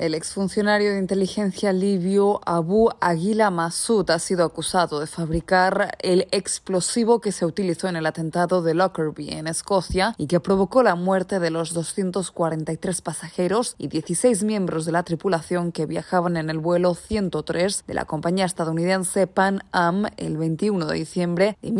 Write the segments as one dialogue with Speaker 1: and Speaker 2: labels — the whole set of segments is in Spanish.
Speaker 1: El exfuncionario de inteligencia libio Abu Aguila Massoud ha sido acusado de fabricar el explosivo que se utilizó en el atentado de Lockerbie en Escocia y que provocó la muerte de los 243 pasajeros y 16 miembros de la tripulación que viajaban en el vuelo 103 de la compañía estadounidense Pan Am el 21 de diciembre de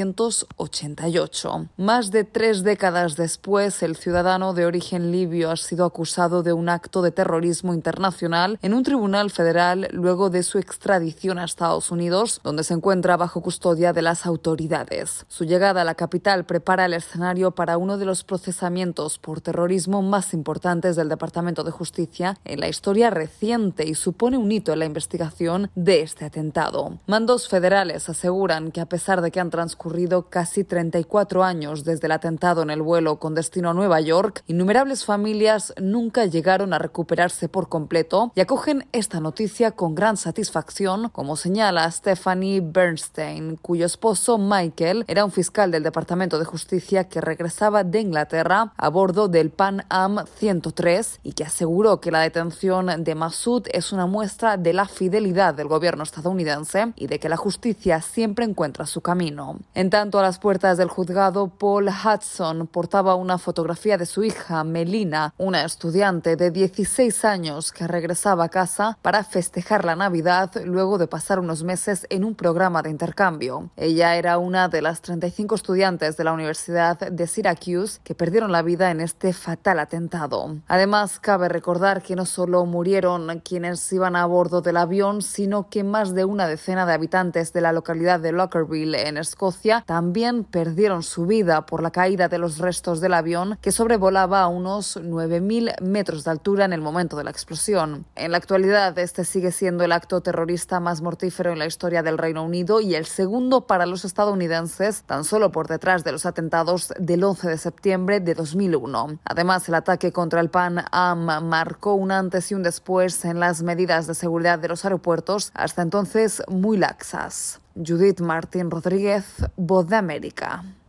Speaker 1: 1988. Más de 3 décadas después, el ciudadano de origen libio ha sido acusado de un acto de terrorismo internacional en un tribunal federal luego de su extradición a Estados Unidos, donde se encuentra bajo custodia de las autoridades. Su llegada a la capital prepara el escenario para uno de los procesamientos por terrorismo más importantes del Departamento de Justicia en la historia reciente y supone un hito en la investigación de este atentado. Mandos federales aseguran que a pesar de que han transcurrido casi 34 años desde el atentado en el vuelo con destino a Nueva York, innumerables familias nunca llegaron a recuperarse por completo y acogen esta noticia con gran satisfacción, como señala Stephanie Bernstein, cuyo esposo Michael era un fiscal del Departamento de Justicia que regresaba de Inglaterra a bordo del Pan Am 103 y que aseguró que la detención de Massoud es una muestra de la fidelidad del gobierno estadounidense y de que la justicia siempre encuentra su camino. En tanto, a las puertas del juzgado, Paul Hudson portaba una fotografía de su hija Melina, una estudiante de 16 años que regresaba a casa para festejar la Navidad luego de pasar unos meses en un programa de intercambio. Ella era una de las 35 estudiantes de la Universidad de Syracuse que perdieron la vida en este fatal atentado. Además, cabe recordar que no solo murieron quienes iban a bordo del avión, sino que más de una decena de habitantes de la localidad de Lockerbie, en Escocia, también perdieron su vida por la caída de los restos del avión que sobrevolaba a unos 9.000 metros de altura en el momento de la explosión. En la actualidad, este sigue siendo el acto terrorista más mortífero en la historia del Reino Unido y el segundo para los estadounidenses, tan solo por detrás de los atentados del 11 de septiembre de 2001. Además, el ataque contra el Pan Am marcó un antes y un después en las medidas de seguridad de los aeropuertos, hasta entonces muy laxas. Judith Martín Rodríguez, Voz de América.